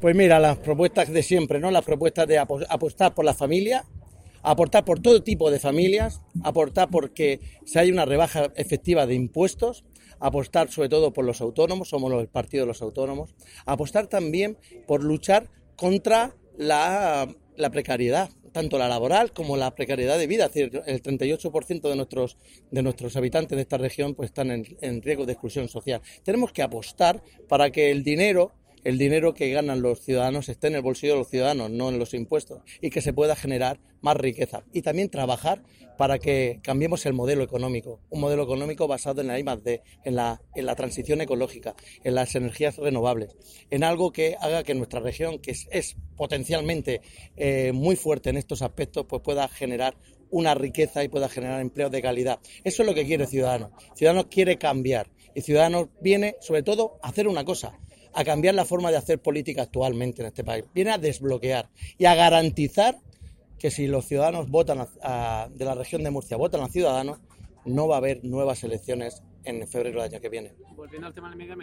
Pues mira, las propuestas de siempre, ¿no? Las propuestas de apostar por la familia, aportar por todo tipo de familias, aportar porque se haya una rebaja efectiva de impuestos, apostar sobre todo por los autónomos, somos el partido de los autónomos, apostar también por luchar contra la precariedad, tanto la laboral como la precariedad de vida. Es decir, el 38% de nuestros habitantes de esta región pues están en riesgo de exclusión social. Tenemos que apostar para que el dinero que ganan los ciudadanos esté en el bolsillo de los ciudadanos, no en los impuestos, y que se pueda generar más riqueza. Y también trabajar para que cambiemos el modelo económico, un modelo económico basado en la I+D, en la transición ecológica, en las energías renovables, en algo que haga que nuestra región, que es potencialmente muy fuerte en estos aspectos, pues pueda generar una riqueza y pueda generar empleos de calidad. Eso es lo que quiere Ciudadanos. Ciudadanos quiere cambiar y Ciudadanos viene, sobre todo, a hacer una cosa: a cambiar la forma de hacer política actualmente en este país. Viene a desbloquear y a garantizar que si los ciudadanos votan de la región de Murcia, votan a Ciudadanos, no va a haber nuevas elecciones en febrero del año que viene. Volviendo al tema del medio ambiente.